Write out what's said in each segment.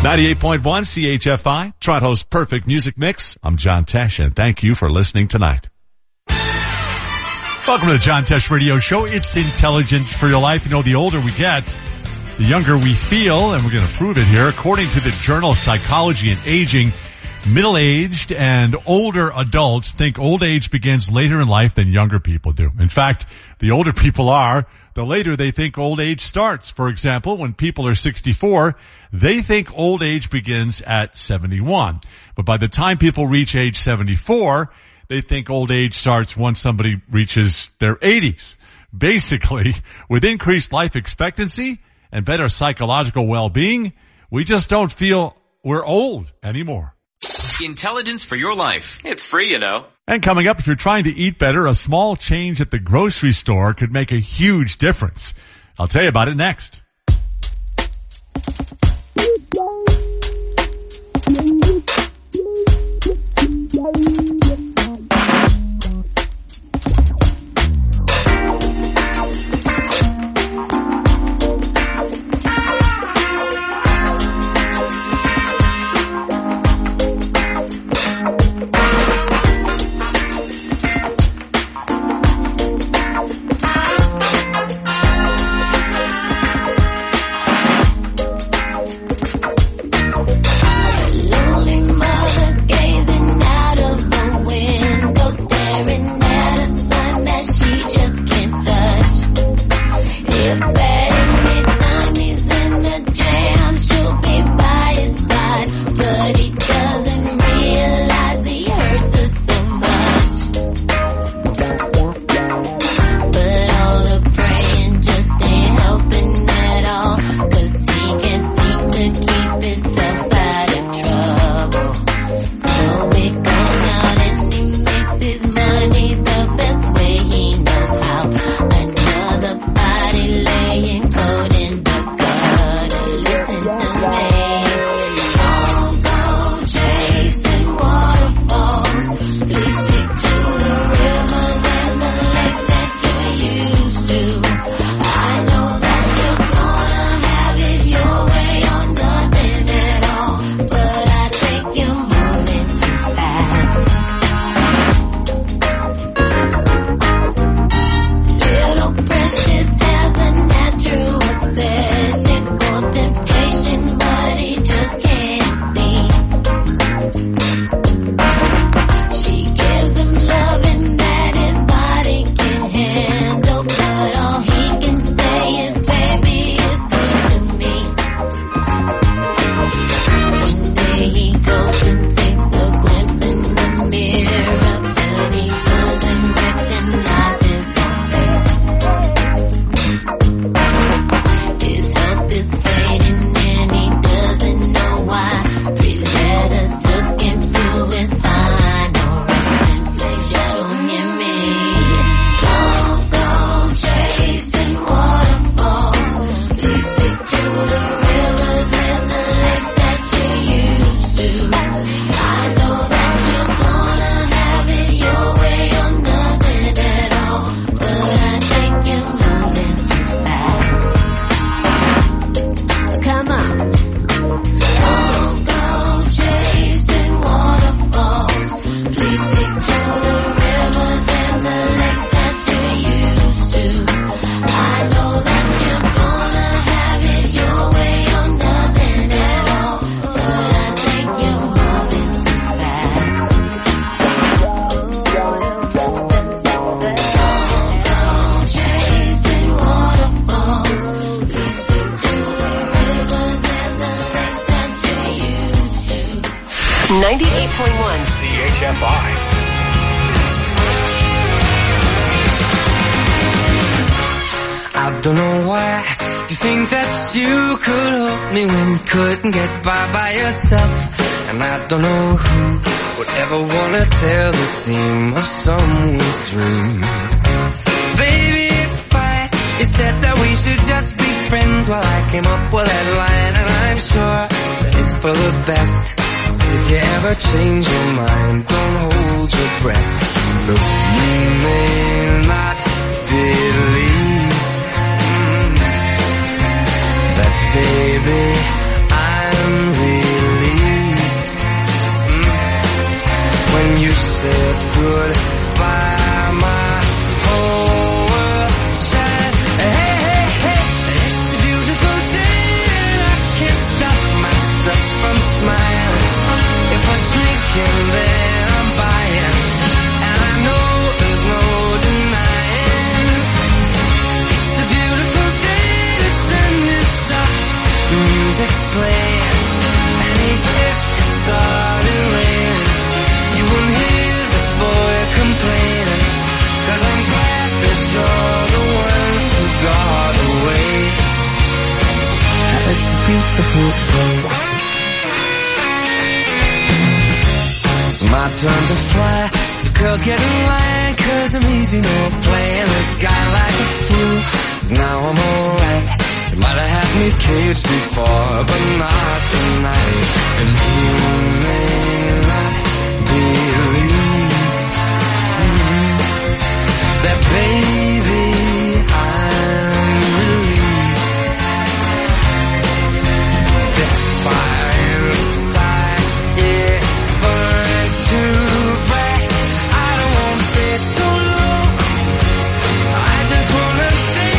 98.1 CHFI, Toronto's perfect music mix. I'm John Tesh, and thank you for listening tonight. Welcome to the John Tesh Radio Show. It's intelligence for your life. You know, the older we get, the younger we feel, and we're going to prove it here. According to the journal Psychology and Aging, middle-aged and older adults think old age begins later in life than younger people do. In fact, the older people are, the later they think old age starts. For example, when people are 64, they think old age begins at 71. But by the time people reach age 74, they think old age starts once somebody reaches their 80s. Basically, with increased life expectancy and better psychological well-being, we just don't feel we're old anymore. Intelligence for your life. It's free, you know. And coming up, if you're trying to eat better, a small change at the grocery store could make a huge difference. I'll tell you about it next. CHFI. I don't know why you think that you could help me when you couldn't get by yourself. And I don't know who would ever wanna tell the seam of someone's dream. Baby, it's fine. You said that we should just be friends. Well, I came up with that line, and I'm sure that it's for the best. If you ever change your mind, don't hold your breath. Look, you may not believe that, baby, I'm real. music's playing, and if it started raining, you wouldn't hear this boy complaining, 'cause I'm glad that you're the one who got away. It's a beautiful day. It's my turn to fly, so girls get in line, 'cause I'm easy, no playing this guy like a fool. Now I'm alright. You might have had me caged before, but not tonight. And you may not believe that, baby, I'm relieved. This fire inside, it burns too bright. I don't want to stay so long, I just want to say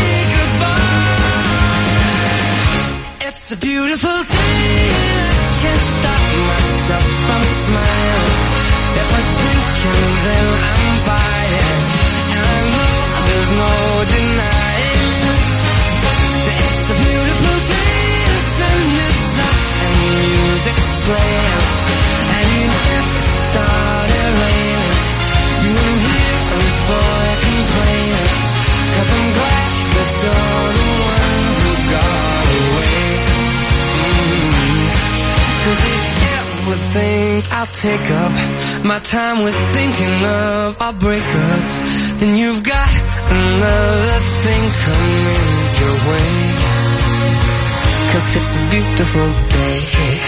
goodbye. It's a beautiful day, I can't stop myself from smiling. If I drink and then I'm buying, and I know there's no denying that it's a beautiful day. The sun is up and the music's playing, and even if it started raining, you wouldn't hear this boy complaining, 'cause I'm glad that you're the one who got away. 'Cause if you would think I'll take up my time with thinking of our breakup, then you've got another thing coming your way. 'Cause it's a beautiful day.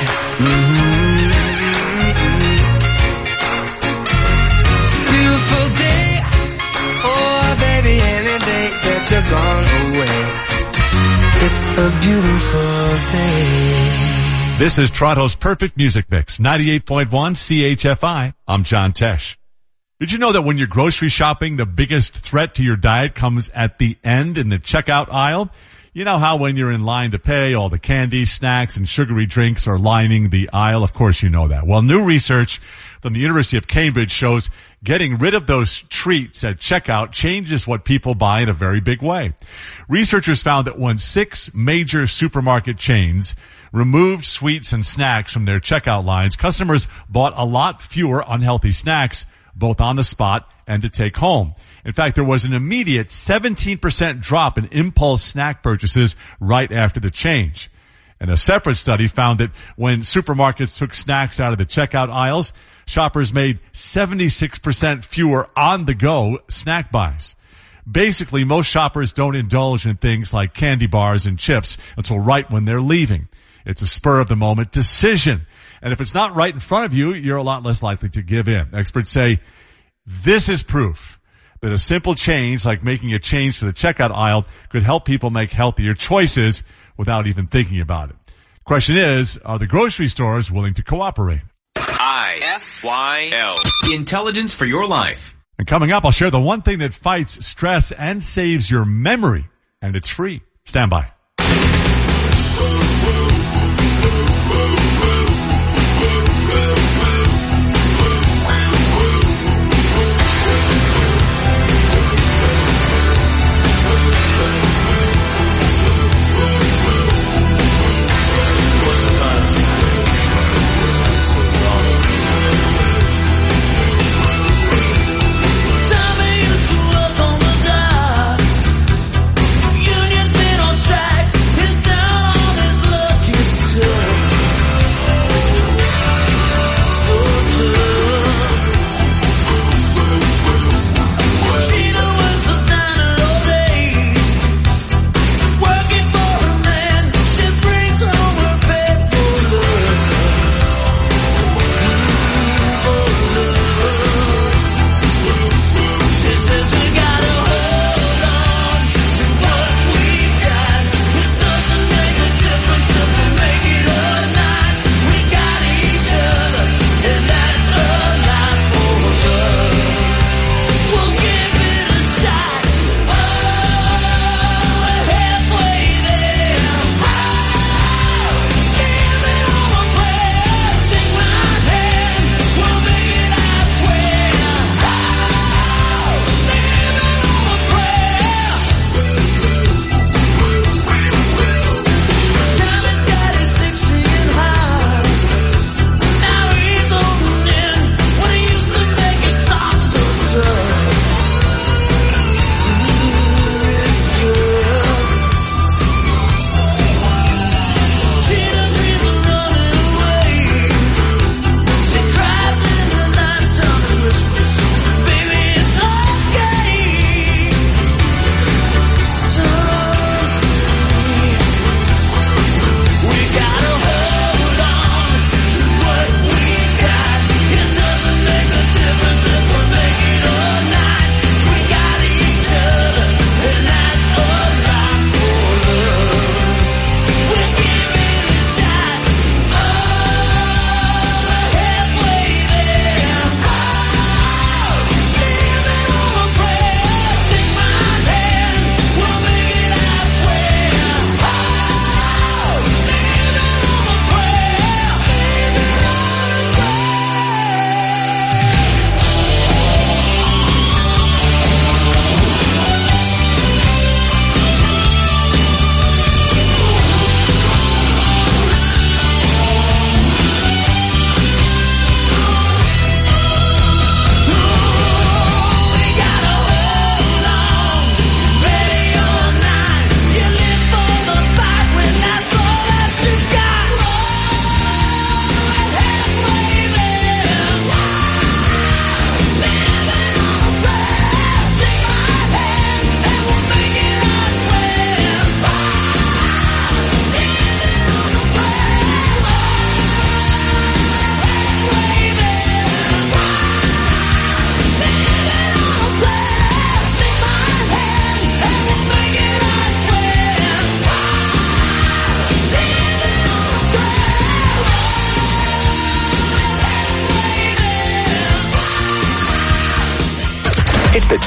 Beautiful day. Oh, baby, any day that you're gone away. It's a beautiful day. This is Toronto's Perfect Music Mix, 98.1 CHFI. I'm John Tesh. Did you know that when you're grocery shopping, the biggest threat to your diet comes at the end in the checkout aisle? You know how when you're in line to pay, all the candy, snacks, and sugary drinks are lining the aisle? Of course you know that. Well, new research from the University of Cambridge shows getting rid of those treats at checkout changes what people buy in a very big way. Researchers found that when 6 major supermarket chains removed sweets and snacks from their checkout lines, customers bought a lot fewer unhealthy snacks, both on the spot and to take home. In fact, there was an immediate 17% drop in impulse snack purchases right after the change. And a separate study found that when supermarkets took snacks out of the checkout aisles, shoppers made 76% fewer on-the-go snack buys. Basically, most shoppers don't indulge in things like candy bars and chips until right when they're leaving. It's a spur-of-the-moment decision. And if it's not right in front of you, you're a lot less likely to give in. Experts say this is proof that a simple change, like making a change to the checkout aisle, could help people make healthier choices without even thinking about it. Question is, are the grocery stores willing to cooperate? IFYL. Intelligence for your life. And coming up, I'll share the one thing that fights stress and saves your memory, and it's free. Stand by. Union been on strike. His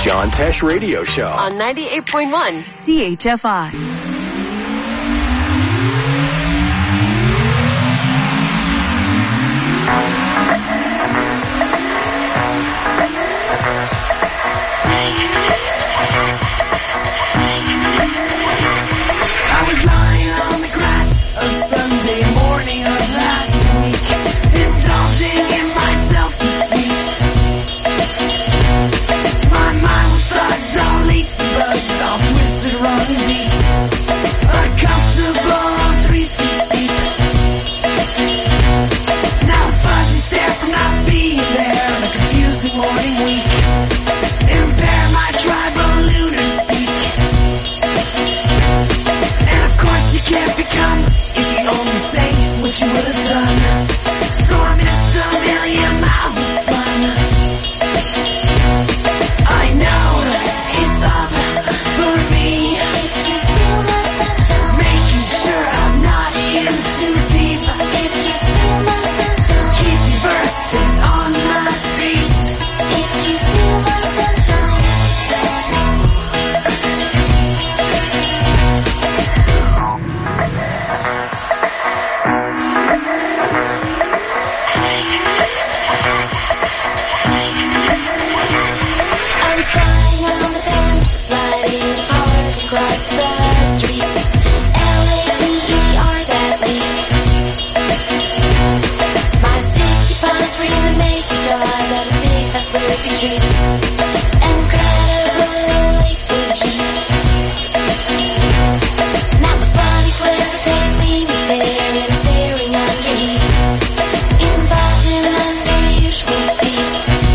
John Tesh Radio Show on 98.1 CHFI. I was lying on the grass of Sunday morning of last week, indulging in my self-defeat. My mind was thugged, all lace bugs, all twisted, wrong and beat. Uncomfortable on 3 feet deep. Now a fuzzy stare from not being there on a confusing morning week. Impair my tribal lunar speak. And of course you can't become if you only say what you would have done. So I missed a million miles of fun. I know it's up for me, making sure I'm not in too deep. Keep me bursting on my feet. I was crying on the bench, sliding hard across the street. L-A-T-E-R, that leak. My sticky palms really make me jaws out of big, that fluffy tree. Incredibly freaky. Now the funny glare paint leave me tearing, staring underneath. Involved in unusual feet.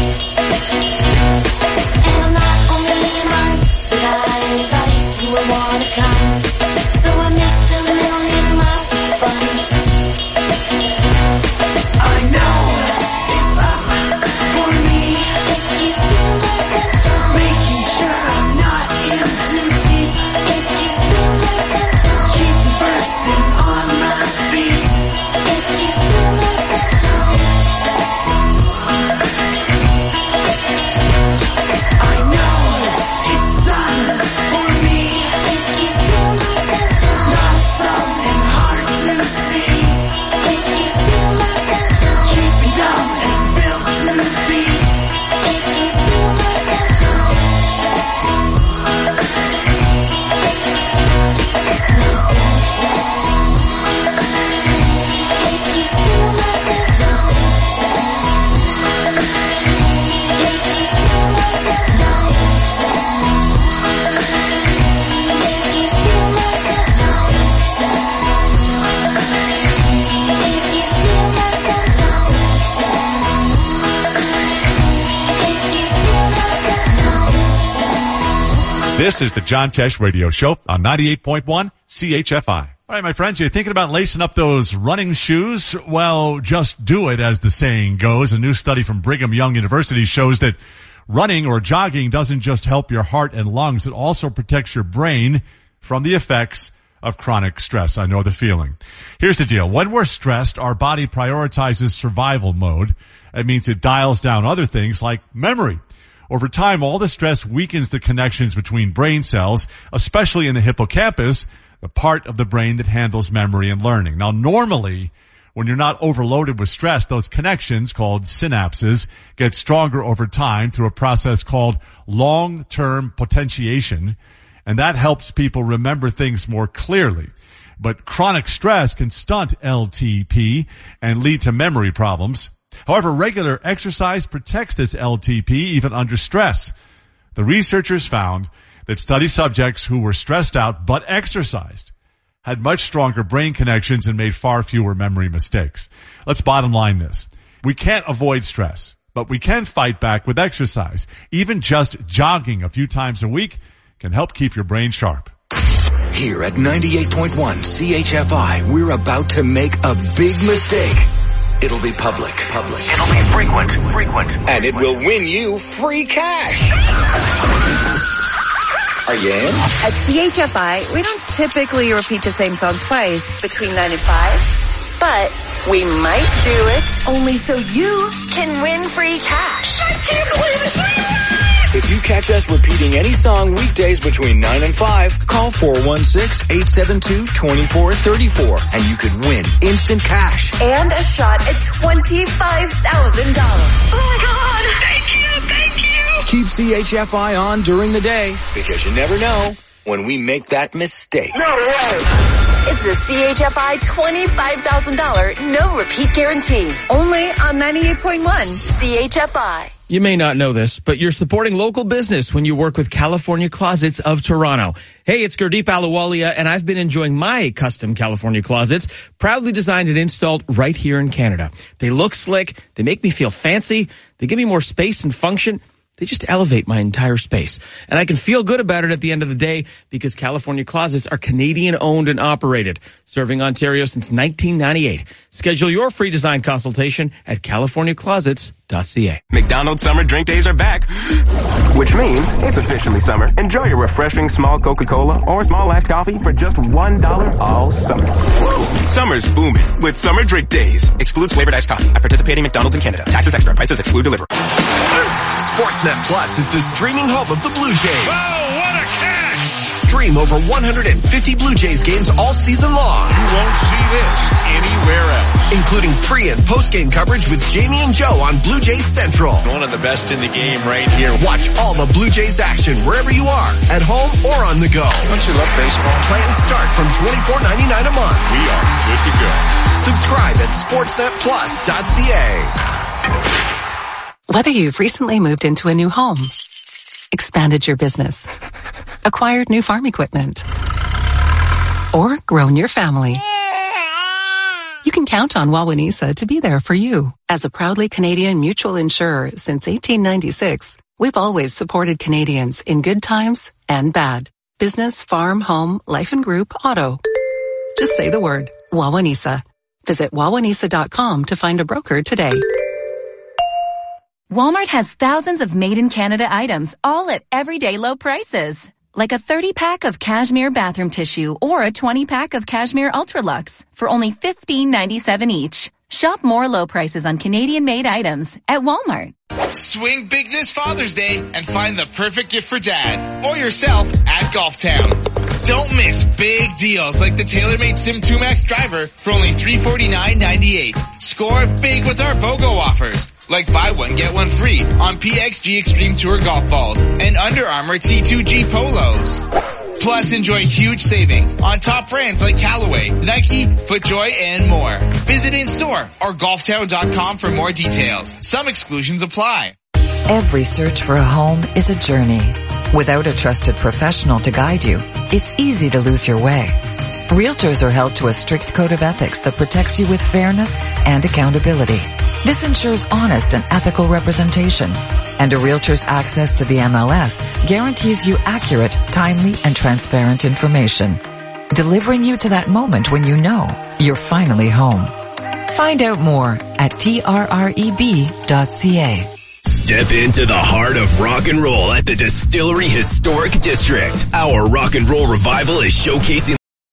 And I'm not only a monk, but I invite who will wanna come. So I missed a million miles of fun. I know it's up for me, making sure I'm not in too deep. Keep me bursting on my feet. I know it's done for me, not something hard to see. Keep me dumb and built to beat. This is the John Tesh Radio Show on 98.1 CHFI. All right, my friends, you're thinking about lacing up those running shoes? Well, just do it, as the saying goes. A new study from Brigham Young University shows that running or jogging doesn't just help your heart and lungs, it also protects your brain from the effects of chronic stress. I know the feeling. Here's the deal. When we're stressed, our body prioritizes survival mode. It means it dials down other things like memory. Over time, all the stress weakens the connections between brain cells, especially in the hippocampus, the part of the brain that handles memory and learning. Now, normally, when you're not overloaded with stress, those connections, called synapses, get stronger over time through a process called long-term potentiation, and that helps people remember things more clearly. But chronic stress can stunt LTP and lead to memory problems. However, regular exercise protects this LTP even under stress. The researchers found that study subjects who were stressed out but exercised had much stronger brain connections and made far fewer memory mistakes. Let's bottom line this. We can't avoid stress, but we can fight back with exercise. Even just jogging a few times a week can help keep your brain sharp. Here at 98.1 CHFI, we're about to make a big mistake. It'll be public. It'll be frequent. And it will win you free cash. Are you in? At CHFI, we don't typically repeat the same song twice between 9 and 5, but we might do it only so you can win free cash. I can't believe it. If you catch us repeating any song weekdays between 9 and 5, call 416-872-2434 and you could win instant cash. And a shot at $25,000. Oh my God! Thank you! Keep CHFI on during the day because you never know when we make that mistake. No way! It's the CHFI $25,000 no repeat guarantee. Only on 98.1 CHFI. You may not know this, but you're supporting local business when you work with California Closets of Toronto. Hey, it's Gurdeep Ahluwalia, and I've been enjoying my custom California closets, proudly designed and installed right here in Canada. They look slick, they make me feel fancy, they give me more space and function. They just elevate my entire space. And I can feel good about it at the end of the day because California Closets are Canadian owned and operated, serving Ontario since 1998. Schedule your free design consultation at californiaclosets.ca. McDonald's summer drink days are back, which means it's officially summer. Enjoy a refreshing small Coca-Cola or small iced coffee for just $1 all summer. Summer's booming with summer drink days. Excludes flavored iced coffee at participating McDonald's in Canada. Taxes extra. Prices exclude delivery. Sportsnet Plus is the streaming home of the Blue Jays. Oh, what a catch! Stream over 150 Blue Jays games all season long. You won't see this anywhere else. Including pre- and post-game coverage with Jamie and Joe on Blue Jays Central. One of the best in the game right here. Watch all the Blue Jays action wherever you are, at home or on the go. Don't you love baseball? Plans start from $24.99 a month. We are good to go. Subscribe at sportsnetplus.ca. Whether you've recently moved into a new home, expanded your business, acquired new farm equipment, or grown your family, you can count on Wawanesa to be there for you. As a proudly Canadian mutual insurer since 1896, we've always supported Canadians in good times and bad. Business, farm, home, life and group, auto. Just say the word, Wawanesa. Visit wawanesa.com to find a broker today. Walmart has thousands of made-in-Canada items, all at everyday low prices. Like a 30-pack of cashmere bathroom tissue or a 20-pack of cashmere Ultralux for only $15.97 each. Shop more low prices on Canadian-made items at Walmart. Swing big this Father's Day and find the perfect gift for Dad or yourself at Golf Town. Don't miss big deals like the TaylorMade Sim 2 Max driver for only $349.98. Score big with our BOGO offers, like buy one, get one free on PXG Extreme Tour golf balls and Under Armour T2G polos. Plus, enjoy huge savings on top brands like Callaway, Nike, FootJoy, and more. Visit in-store or golftown.com for more details. Some exclusions apply. Every search for a home is a journey. Without a trusted professional to guide you, it's easy to lose your way. Realtors are held to a strict code of ethics that protects you with fairness and accountability. This ensures honest and ethical representation, and a realtor's access to the MLS guarantees you accurate, timely, and transparent information, delivering you to that moment when you know you're finally home. Find out more at trreb.ca. Step into the heart of rock and roll at the Distillery Historic District. Our rock and roll revival is showcasing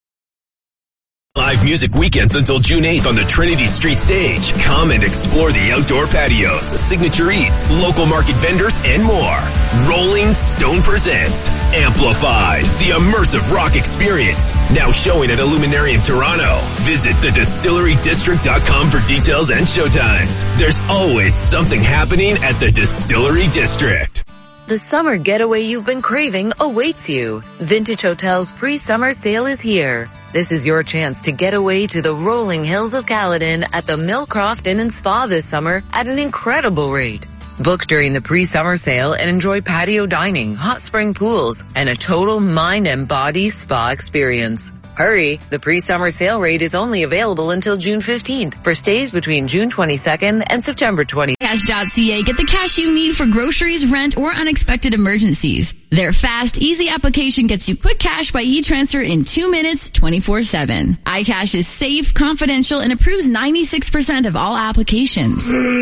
live music weekends until June 8th on the Trinity Street stage. Come and explore the outdoor patios, signature eats, local market vendors, and more. Rolling Stone presents Amplified, the immersive rock experience. Now showing at Illuminarium Toronto. Visit thedistillerydistrict.com for details and showtimes. There's always something happening at the Distillery District. The summer getaway you've been craving awaits you. Vintage Hotel's pre-summer sale is here. This is your chance to get away to the rolling hills of Caledon at the Millcroft Inn and Spa this summer at an incredible rate. Book during the pre-summer sale and enjoy patio dining, hot spring pools, and a total mind and body spa experience. Hurry! The pre-summer sale rate is only available until June 15th for stays between June 22nd and September 20th. Cash.ca. Get the cash you need for groceries, rent, or unexpected emergencies. Their fast, easy application gets you quick cash by e-transfer in 2 minutes, 24/7. iCash is safe, confidential, and approves 96% of all applications.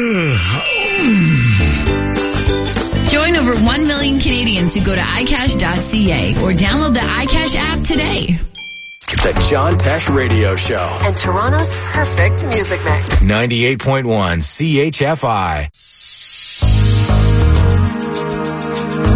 Join over 1 million Canadians who go to iCash.ca or download the iCash app today. The John Tesh Radio Show. And Toronto's perfect music mix. 98.1 CHFI.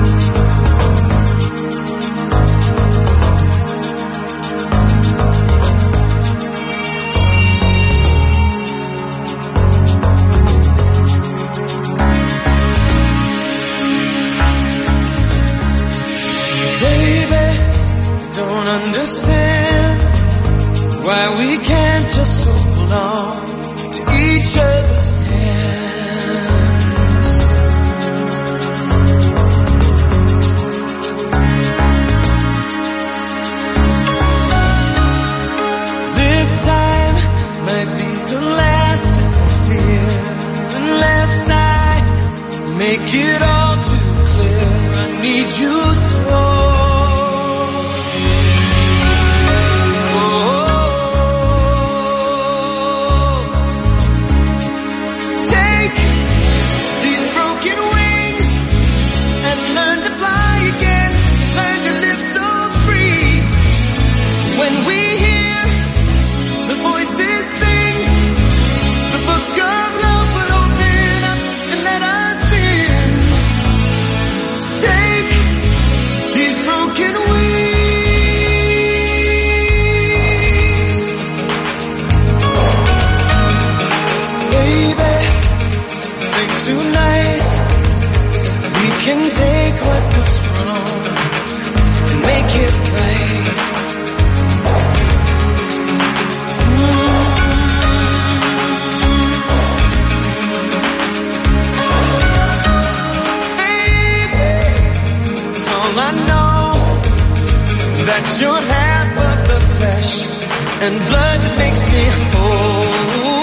make it all too clear. I need you so. Can take what was wrong and make it right. Baby, it's all I know, that you're half of the flesh and blood that makes me whole.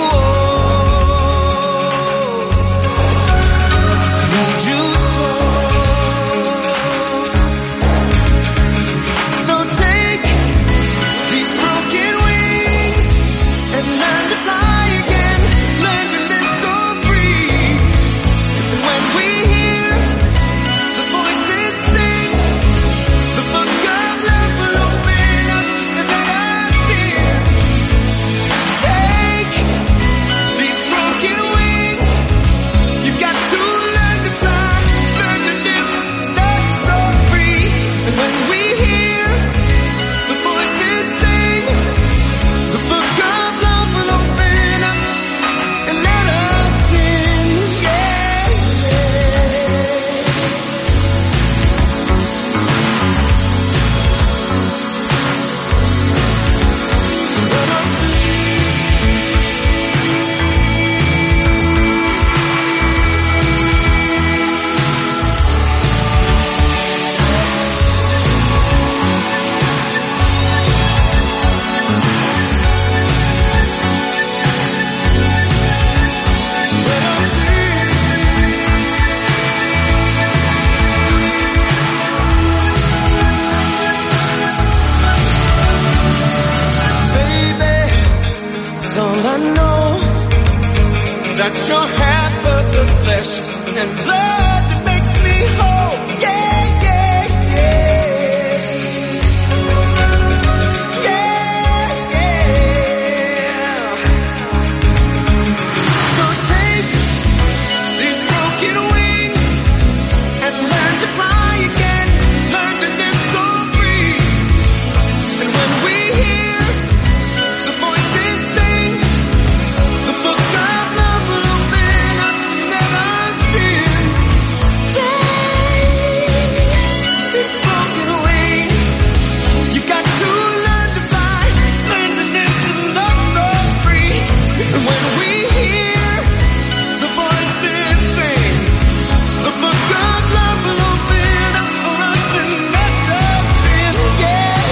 That you're half of the flesh and blood that makes me whole. Yeah, yeah, yeah. So take these broken wings and learn to fly again. Learn to live so free. And when we hear the voices sing, the book of love will open up and let us in. Take these broken wings. You got to learn to fly, learn to live and love so free. And when we hear the voices sing, the book of love will open up for us and let us in. Yeah,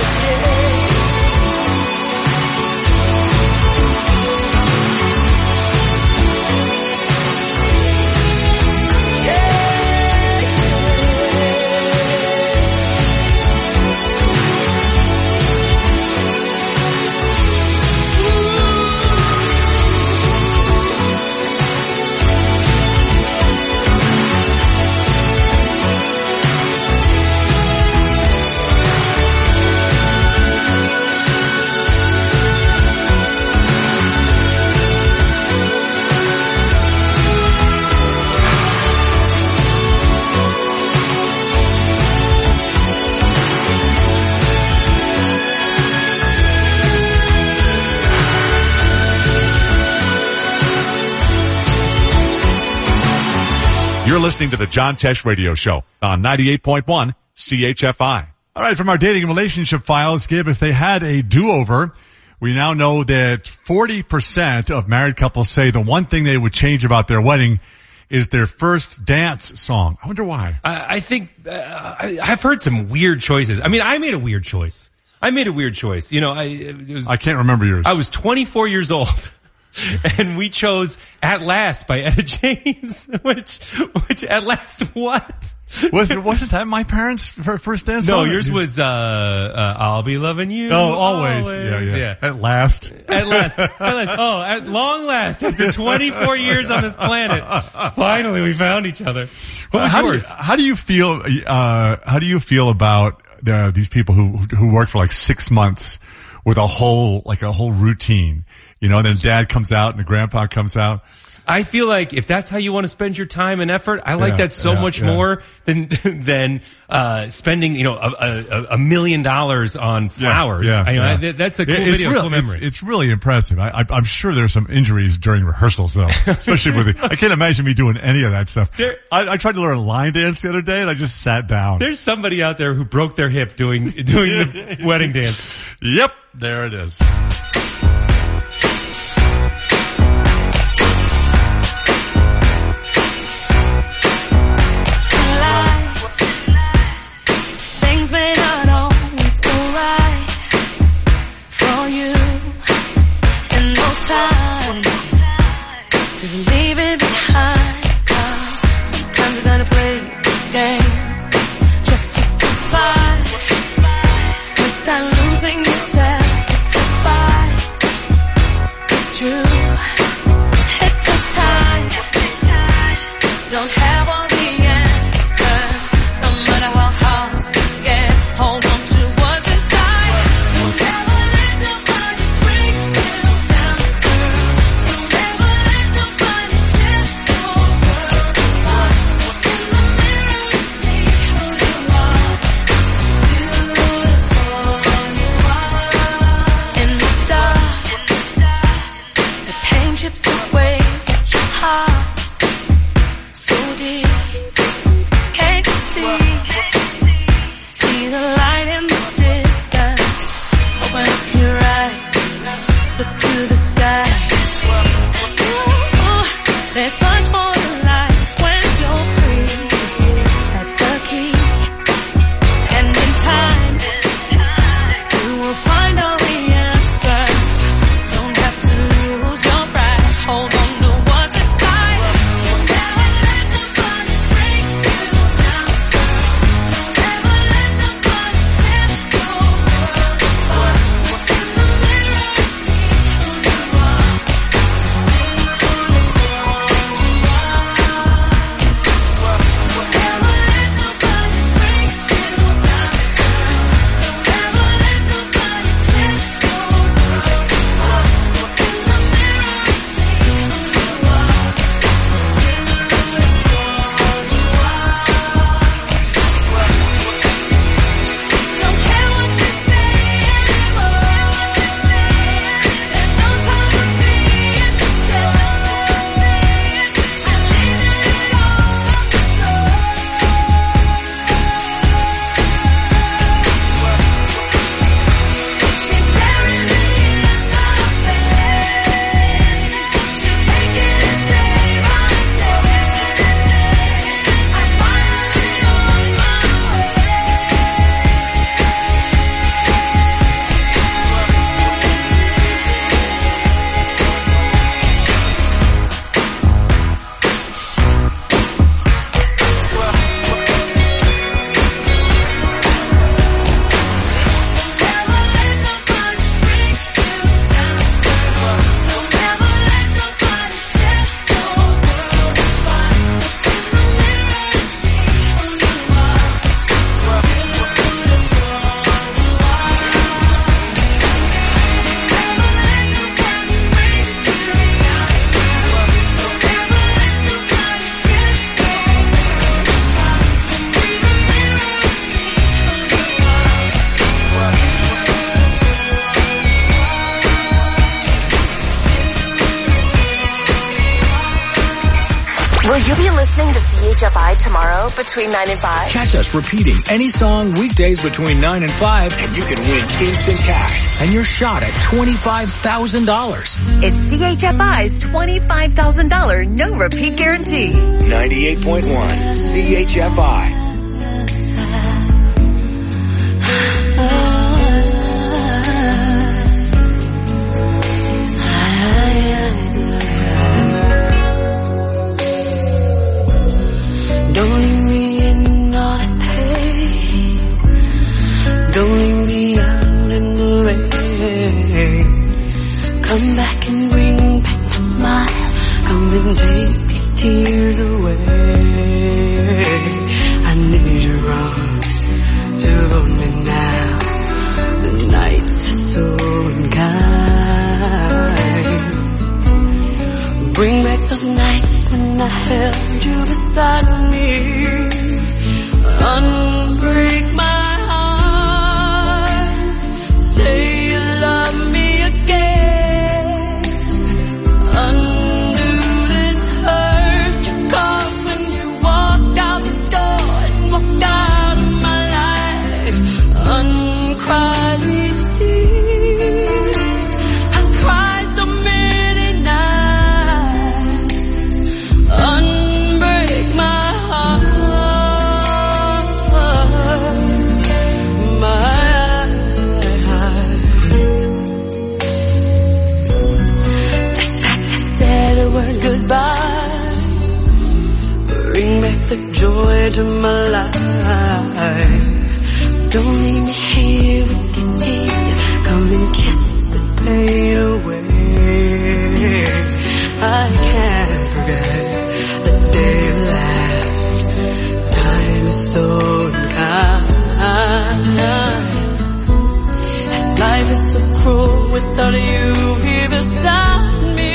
You're listening to the John Tesh Radio Show on 98.1 CHFI. All right, from our dating and relationship files, Gib, if they had a do-over, we now know that 40% of married couples say the one thing they would change about their wedding is their first dance song. I wonder why. I think I've heard some weird choices. I mean, I made a weird choice. You know, I can't remember yours. I was 24 years old. And we chose At Last by Etta James, which At Last what? Wasn't that my parents' first dance song? No, yours was, I'll Be Loving You. Oh, always. Yeah. At last. At last. Oh, at long last, after 24 years on this planet, finally we found each other. What was yours? How do you feel about these people who work for like 6 months with a whole routine? You know, and then dad comes out and the grandpa comes out. I feel like if that's how you want to spend your time and effort, I like that so much more than spending, $1 million on flowers. That's a cool video, cool memory. It's really impressive. I'm sure there's some injuries during rehearsals though, especially I can't imagine me doing any of that stuff. I tried to learn line dance the other day and I just sat down. There's somebody out there who broke their hip doing the wedding dance. Yep. There it is. Will you be listening to CHFI tomorrow between 9 and 5? Catch us repeating any song weekdays between 9 and 5, and you can win instant cash and your shot at $25,000. It's CHFI's $25,000 no repeat guarantee. 98.1 CHFI. Bring back those nights when I held you beside me. Unbreak my heart. Say you love me again. Undo this hurt you caused when you walked out the door and walked out of my life. Uncry these tears. I cried so many nights. Unbreak my heart. Take back that sad word goodbye. Bring back the joy to my life. Don't leave me here with these tears. Come and kiss this pain away. I can't forget the day you left. Time is so unkind. And life is so cruel without you here beside me.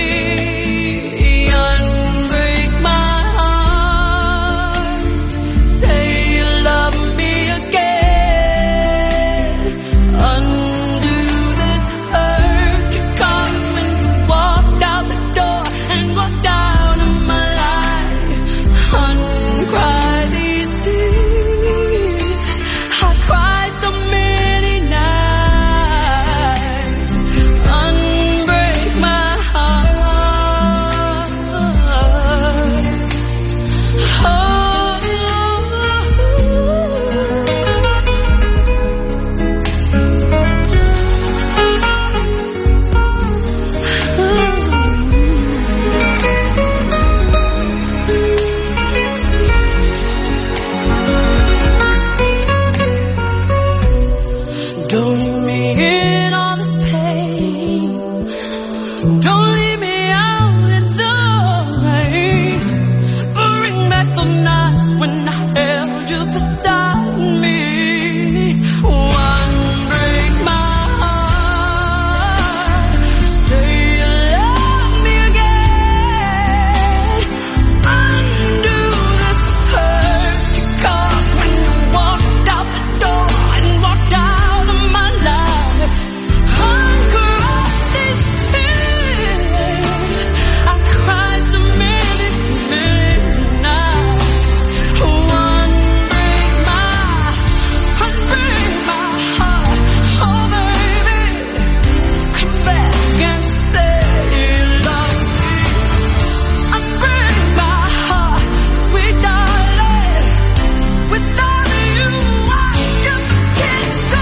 Unbreak my heart. Say you love me again. Undo this hurt you caused when you walked out the door and walked out of my life. Uncry these tears. I cried so many nights. Unbreak my heart. Don't leave me in all this pain. Don't leave me out in the rain. Bring back the nights when I held you beside me. Unbreak my heart. Say you love me again. Undo this hurt you caused when you walked out the door and walked out of my life. Uncry these tears. I cried so many, many nights. Unbreak my heart. Oh baby, come back and say you love me. Unbreak my heart, sweet darling. Without you, I just can't go.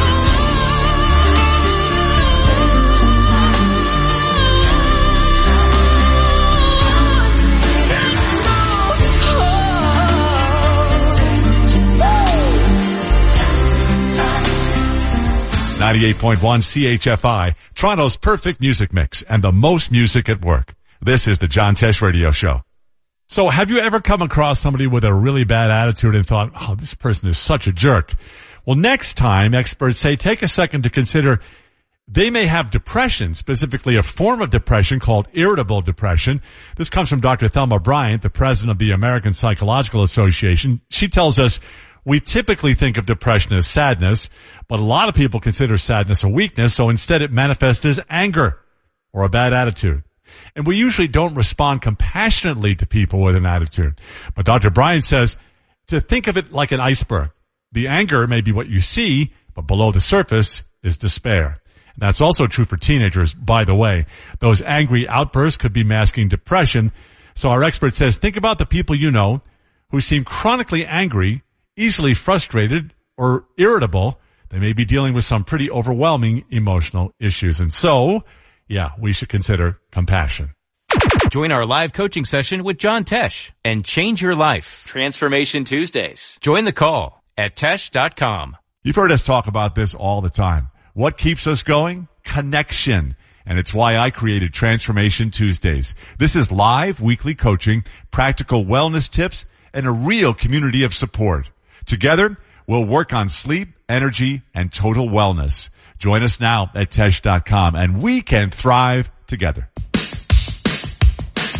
Oh. 98.1 CHFI, Toronto's perfect music mix and the most music at work. This is the John Tesh Radio Show. So have you ever come across somebody with a really bad attitude and thought, oh, this person is such a jerk? Well, next time, experts say take a second to consider they may have depression, specifically a form of depression called irritable depression. This comes from Dr. Thelma Bryant, the president of the American Psychological Association. She tells us we typically think of depression as sadness, but a lot of people consider sadness a weakness, so instead it manifests as anger or a bad attitude. And we usually don't respond compassionately to people with an attitude. But Dr. Bryant says to think of it like an iceberg. The anger may be what you see, but below the surface is despair. And that's also true for teenagers, by the way. Those angry outbursts could be masking depression. So our expert says think about the people you know who seem chronically angry, easily frustrated, or irritable. They may be dealing with some pretty overwhelming emotional issues. And so, yeah, we should consider compassion. Join our live coaching session with John Tesh and change your life. Transformation Tuesdays. Join the call at tesh.com. You've heard us talk about this all the time. What keeps us going? Connection. And it's why I created Transformation Tuesdays. This is live weekly coaching, practical wellness tips, and a real community of support. Together, we'll work on sleep, energy, and total wellness. Join us now at tesh.com, and we can thrive together.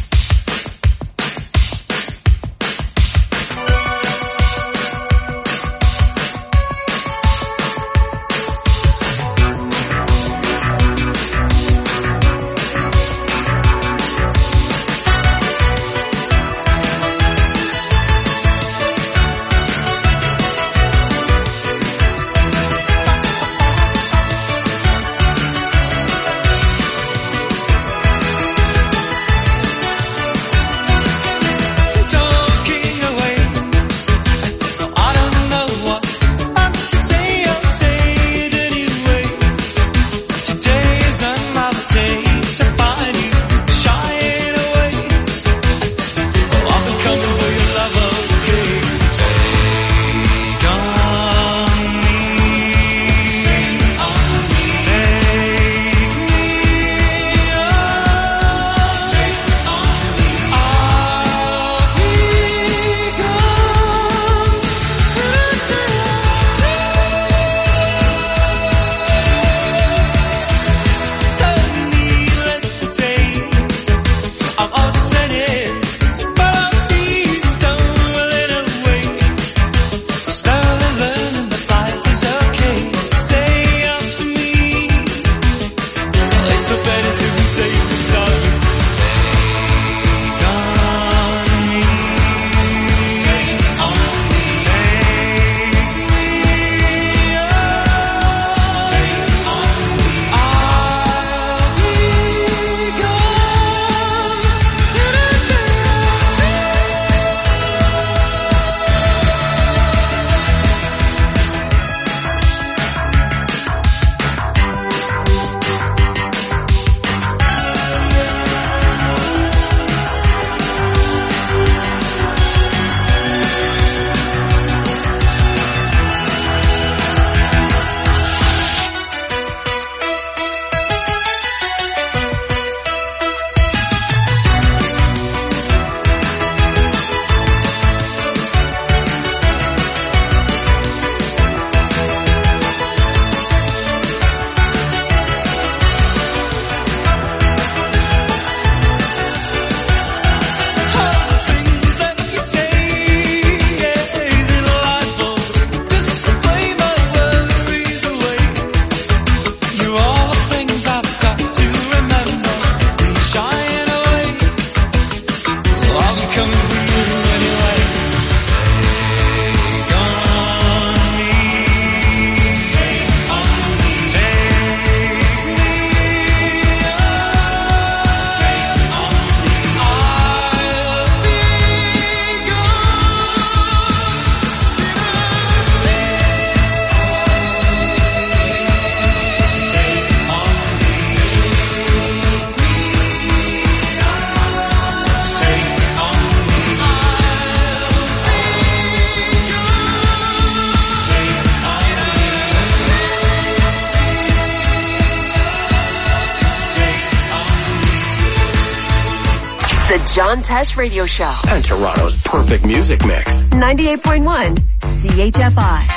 the John Tesh Radio Show. And Toronto's perfect music mix. 98.1 CHFI.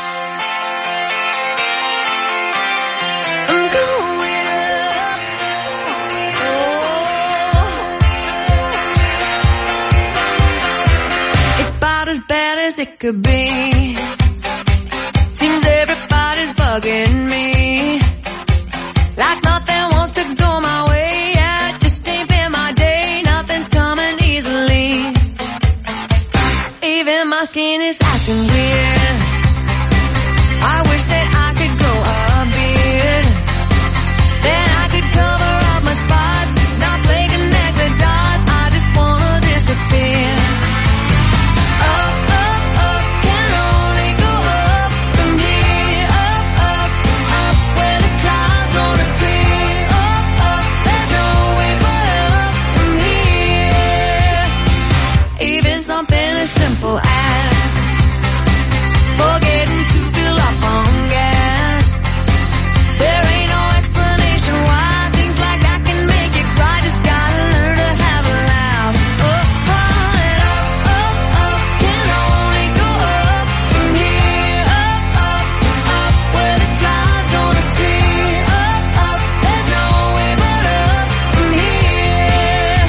As bad as it could be. Seems everybody's bugging me. Like nothing wants to go my way. Yeah, it just ain't been my day. Nothing's coming easily. Even my skin is acting weird. I wish that I could grow a beard. Then I could cover up my spots. Not play connect the dots. I just wanna disappear. Something as simple as forgetting to fill up on gas. There ain't no explanation why things like that can make you cry. Just gotta learn to have a laugh. Up and up, can only go up from here. Up, where the clouds don't appear. Up, there's no way but up from here.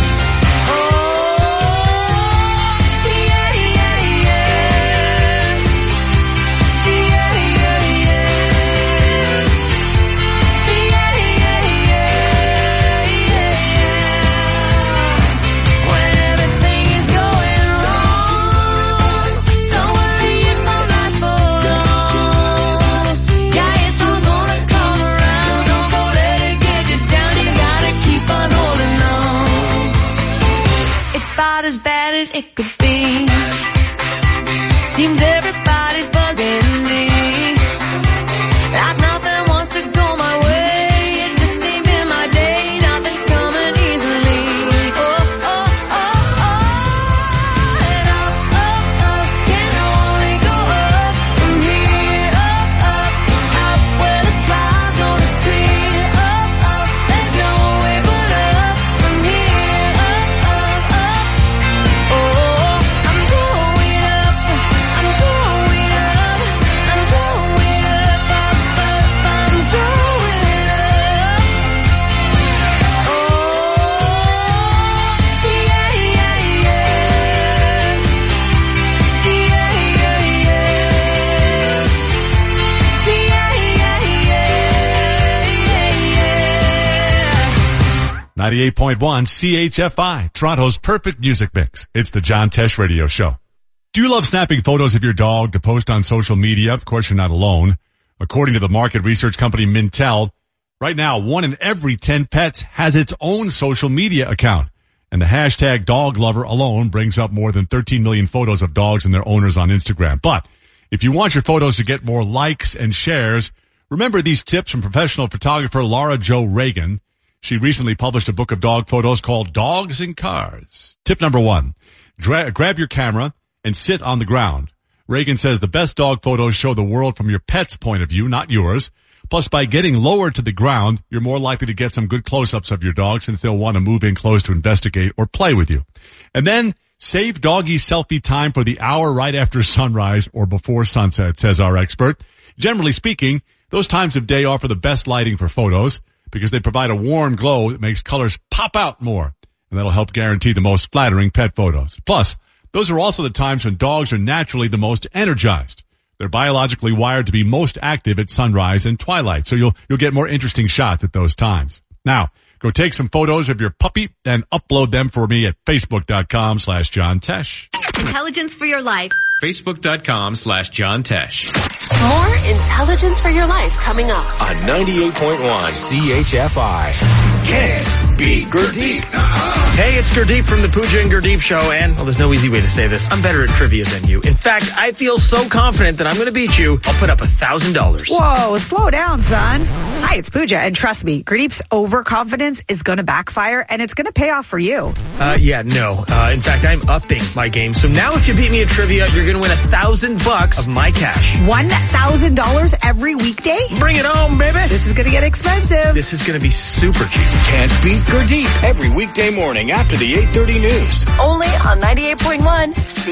As bad as it could be. Seems everybody's bugging me. Like nothing wants to go my way. It just ain't been my day. Nothing's coming easily. And up, can only go up from here. Up, where the clouds don't appear. Up, there's no way but up from here. Yeah. 98.1 CHFI, Toronto's perfect music mix. It's the John Tesh Radio Show. Do you love snapping photos of your dog to post on social media? Of course, you're not alone. According to the market research company Mintel, right now, 1 in every 10 pets has its own social media account. And the hashtag dog lover alone brings up more than 13 million photos of dogs and their owners on Instagram. But if you want your photos to get more likes and shares, remember these tips from professional photographer Laura Jo Reagan. She recently published a book of dog photos called Dogs and Cars. Tip number 1, grab your camera and sit on the ground. Reagan says the best dog photos show the world from your pet's point of view, not yours. Plus, by getting lower to the ground, you're more likely to get some good close-ups of your dog since they'll want to move in close to investigate or play with you. And then save doggy selfie time for the hour right after sunrise or before sunset, says our expert. Generally speaking, those times of day offer the best lighting for photos because they provide a warm glow that makes colors pop out more, and that'll help guarantee the most flattering pet photos. Plus, those are also the times when dogs are naturally the most energized. They're biologically wired to be most active at sunrise and twilight, so you'll get more interesting shots at those times. Now, go take some photos of your puppy and upload them for me at Facebook.com/John Tesh. Intelligence for your life. Facebook.com/John Tesh. More intelligence for your life coming up on 98.1 CHFI. Can't beat Gurdeep. Hey, it's Gurdeep from the Pooja and Gurdeep Show, and, well, there's no easy way to say this. I'm better at trivia than you. In fact, I feel so confident that I'm going to beat you, I'll put up $1,000. Whoa, slow down, son. Hi, it's Pooja, and trust me, Gurdeep's overconfidence is going to backfire, and it's going to pay off for you. In fact, I'm upping my game. So now if you beat me at trivia, you're going to win $1,000 of my cash. $1,000 every weekday? Bring it home, baby. This is going to get expensive. This is going to be super cheap. Can't beat Gurdeep every weekday morning after the 8:30 news. Only on 98.1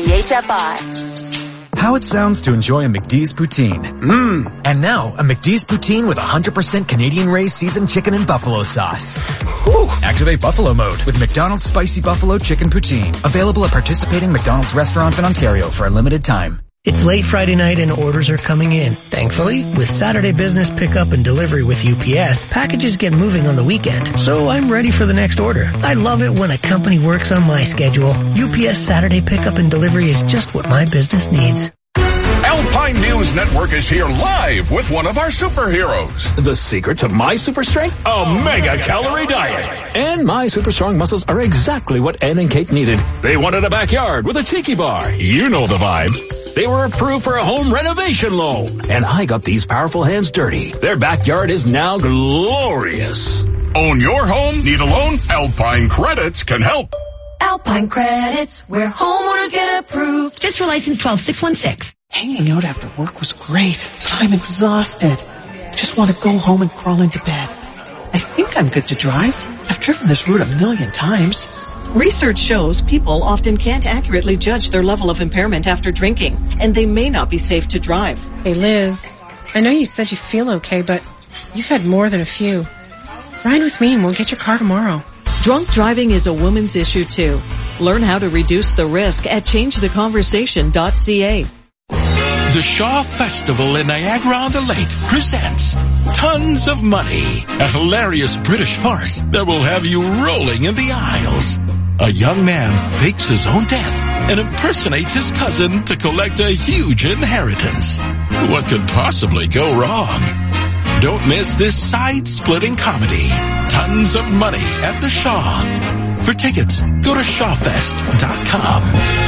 CHFI. How it sounds to enjoy a McD's Poutine. And now, a McD's Poutine with 100% Canadian raised seasoned chicken and buffalo sauce. Whew. Activate Buffalo mode with McDonald's Spicy Buffalo Chicken Poutine. Available at participating McDonald's restaurants in Ontario for a limited time. It's late Friday night and orders are coming in. Thankfully, with Saturday business pickup and delivery with UPS, packages get moving on the weekend. So I'm ready for the next order. I love it when a company works on my schedule. UPS Saturday pickup and delivery is just what my business needs. Alpine News Network is here live with one of our superheroes. The secret to my super strength? A mega-calorie diet. And my super strong muscles are exactly what Ed and Kate needed. They wanted a backyard with a tiki bar. You know the vibes. They were approved for a home renovation loan. And I got these powerful hands dirty. Their backyard is now glorious. Own your home? Need a loan? Alpine Credits can help. Alpine Credits, where homeowners get approved. Just for license 12616. Hanging out after work was great, but I'm exhausted. I just want to go home and crawl into bed. I think I'm good to drive. I've driven this route 1,000,000 times. Research shows people often can't accurately judge their level of impairment after drinking, and they may not be safe to drive. Hey Liz, I know you said you feel okay, but you've had more than a few. Ride with me and we'll get your car tomorrow. Drunk driving is a woman's issue too. Learn how to reduce the risk at changetheconversation.ca. The Shaw Festival in Niagara-on-the-Lake presents Tons of Money, a hilarious British farce that will have you rolling in the aisles. A young man fakes his own death and impersonates his cousin to collect a huge inheritance. What could possibly go wrong? Don't miss this side-splitting comedy, Tons of Money at the Shaw. For tickets, go to shawfest.com.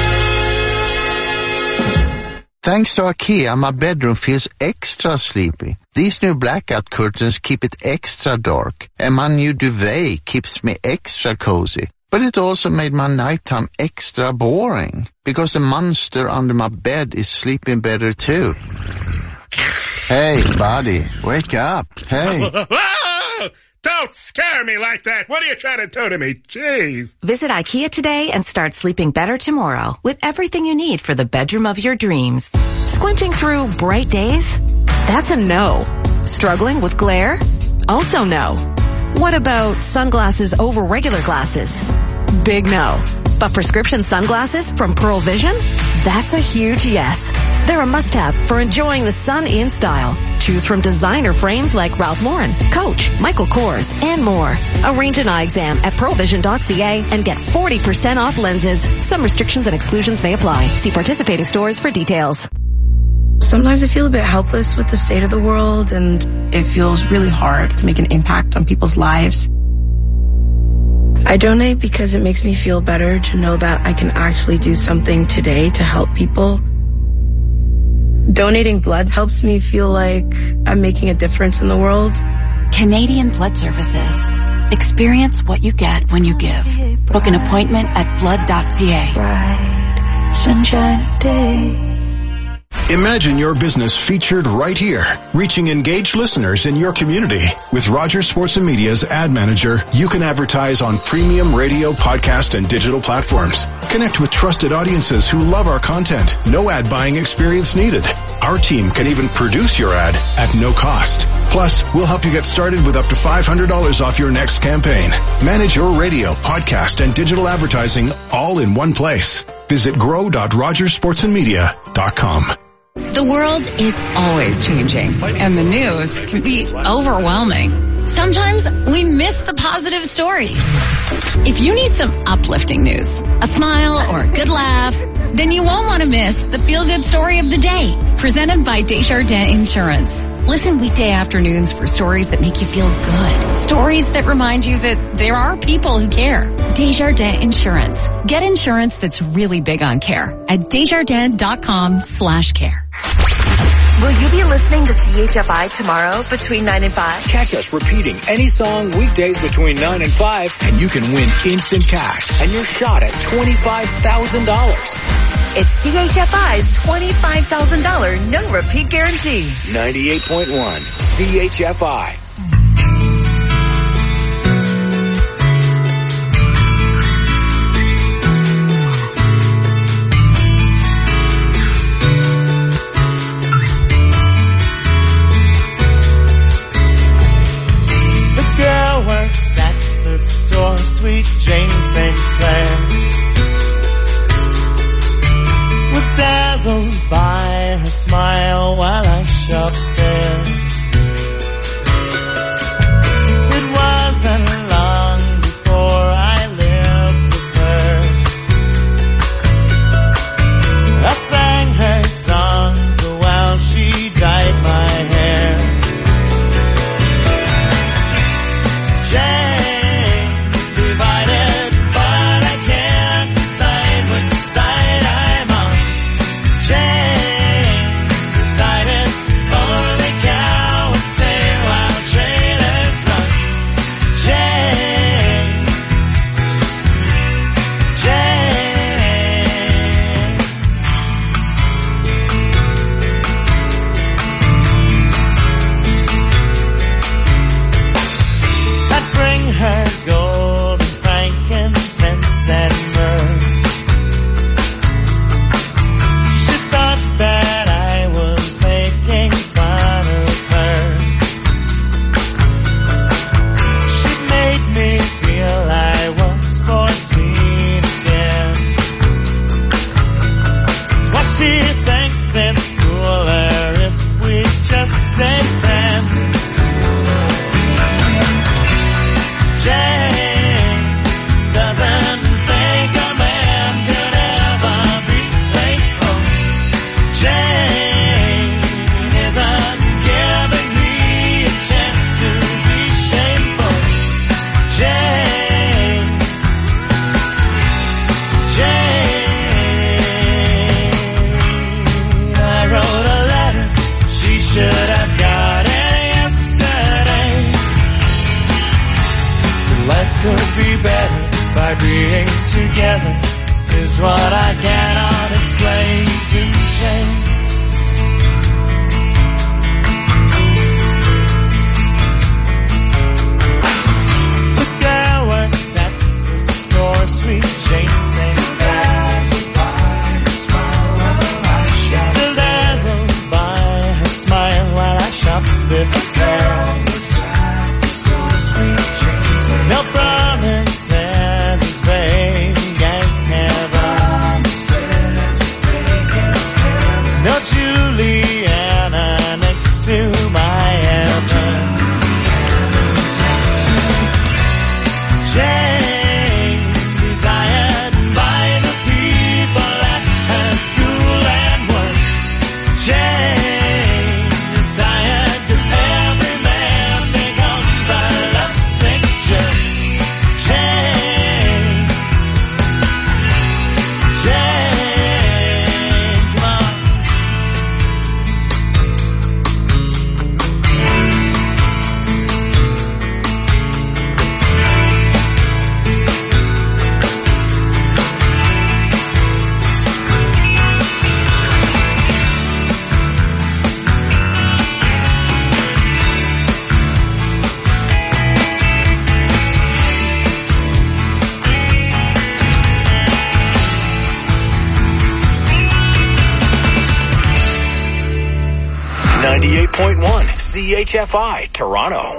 Thanks to IKEA, my bedroom feels extra sleepy. These new blackout curtains keep it extra dark, and my new duvet keeps me extra cozy. But it also made my nighttime extra boring, because the monster under my bed is sleeping better too. Hey, buddy, wake up. Hey. Don't scare me like that. What are you trying to do to me? Jeez. Visit IKEA today and start sleeping better tomorrow with everything you need for the bedroom of your dreams. Squinting through bright days? That's a no. Struggling with glare? Also no. What about sunglasses over regular glasses? Big no. But prescription sunglasses from Pearl Vision? That's a huge yes. They're a must-have for enjoying the sun in style. Choose from designer frames like Ralph Lauren, Coach, Michael Kors, and more. Arrange an eye exam at pearlvision.ca and get 40% off lenses. Some restrictions and exclusions may apply. See participating stores for details. Sometimes I feel a bit helpless with the state of the world, and it feels really hard to make an impact on people's lives. I donate because it makes me feel better to know that I can actually do something today to help people. Donating blood helps me feel like I'm making a difference in the world. Canadian Blood Services. Experience what you get when you give. Book an appointment at blood.ca. Bright sunshine day. Imagine your business featured right here, reaching engaged listeners in your community. With Rogers Sports and Media's Ad Manager, you can advertise on premium radio, podcast, and digital platforms. Connect with trusted audiences who love our content. No ad buying experience needed. Our team can even produce your ad at no cost. Plus, we'll help you get started with up to $500 off your next campaign. Manage your radio, podcast, and digital advertising all in one place. Visit grow.rogersportsandmedia.com. The world is always changing, and the news can be overwhelming. Sometimes we miss the positive stories. If you need some uplifting news, a smile or a good laugh, then you won't want to miss the feel-good story of the day, presented by Desjardins Insurance. Listen weekday afternoons for stories that make you feel good. Stories that remind you that there are people who care. Desjardins Insurance. Get insurance that's really big on care at Desjardins.com/care. Will you be listening to CHFI tomorrow between 9 and 5? Catch us repeating any song weekdays between 9 and 5, and you can win instant cash and your shot at $25,000. It's CHFI's $25,000 no repeat guarantee. 98.1 CHFI. Sweet Jane St. Clair was dazzled by her smile while I shopped there. It wasn't long before I lived with her. I sang her songs while she dyed my hair. Being together is what I cannot explain to Jane. The girl works at the store, Sweet Jane St. Clair. She's still dazzled by her smile while I shop with the girl. No promise. No Juliana next to my Emma. Jane, desired by the people at her school and work. Jane, desired 'cause every man becomes a lovesick jerk. Jane, come on. .1 CHFI, Toronto.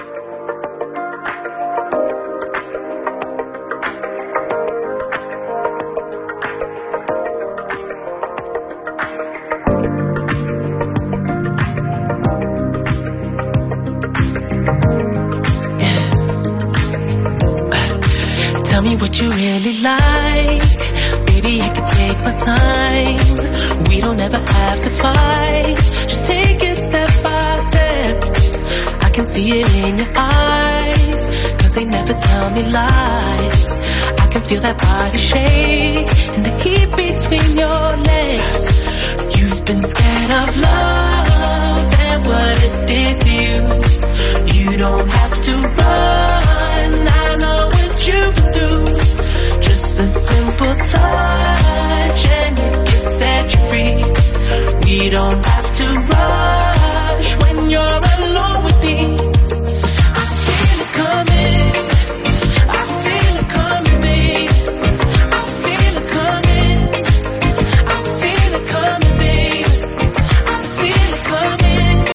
Tell me what you really like. Baby, I can take my time. We don't ever have to fight. Just take it step by step. I can see it in your eyes, 'cause they never tell me lies. I can feel that body shake and the heat between your legs. You've been scared of love. it did to you. You don't have to run, I know what you've been through. Just a simple touch and it can set you free. We don't have to rush when you're alone with me. I feel it coming, I feel it coming, babe. I feel it coming, I feel it coming, babe. I feel it coming.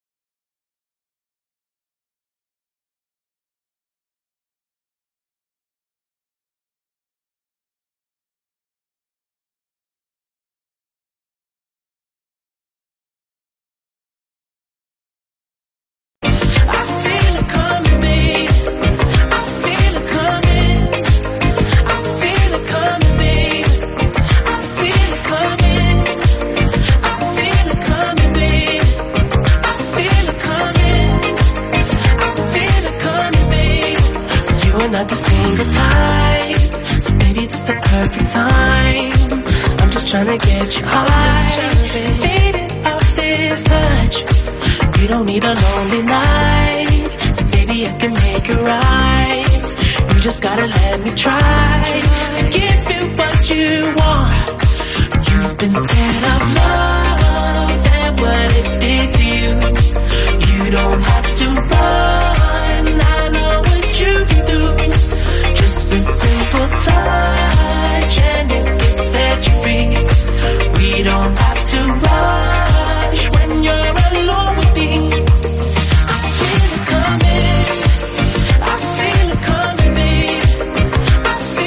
Not the single type, so baby this the perfect time. I'm just trying to get you high, faded off this touch. You don't need a lonely night, so baby I can make it right. You just gotta let me try to give you what you want. You've been scared of love and what it did to you. You don't have to run, I know what you've been through. Just a simple touch and it can set you free. We don't have to rush when you're